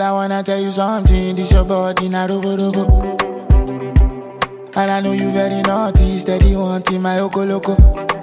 Girl, I wanna tell you something. This your body, na robo. And I know you very naughty, steady wanting my loco.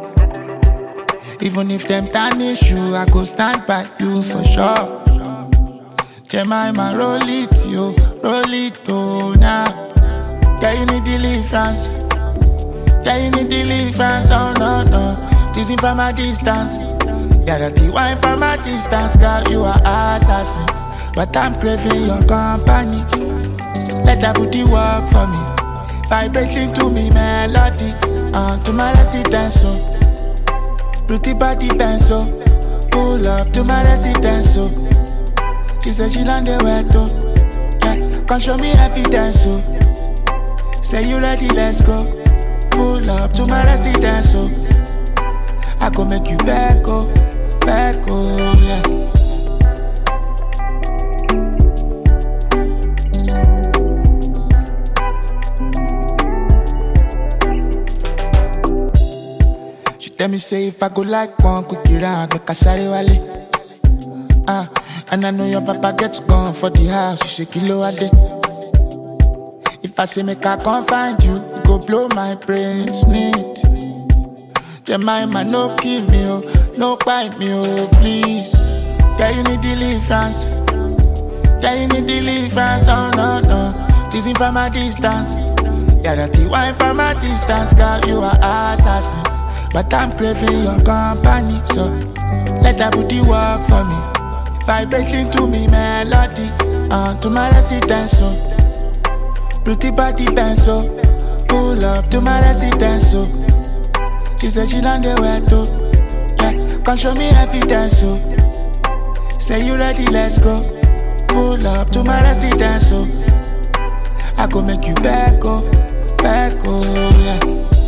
Even if them tarnish you, I go stand by you for sure. Jemima, roll it, oh, now. Yeah, you need deliverance. Yeah, you need deliverance, oh, no. Teasing from a distance. Yeah, that wine from a distance, girl, you are assassin. But I'm craving your company. Let that booty work for me. Vibrating to me melody, to my residence, so pretty body benzo. Pull up to my residence, so she said she land the weto. Yeah, come show me evidence, so say you ready, let's go. Pull up to my residence, so I go make you back, oh, yeah. Tell me say if I go like one quick round, make a shari wale. And I know your papa gets gone for the house, you shake kilo a day. If I say make I come find you, you go blow my brains neat. Jemima, no kill me, oh, no bite me, oh, please. Yeah, you need deliverance. Yeah, you need deliverance, oh, no. Teasing from a distance. Yeah, that wine from a distance, girl, you are assassin. But I'm craving your company, so let that booty work for me. Vibrating to me melody, to my residence, so pretty body benzo. Pull up to my residence, so she said she land the weto. Yeah, come show me evidence, so say you ready, let's go. Pull up to my residence, so I go make you back, oh, yeah.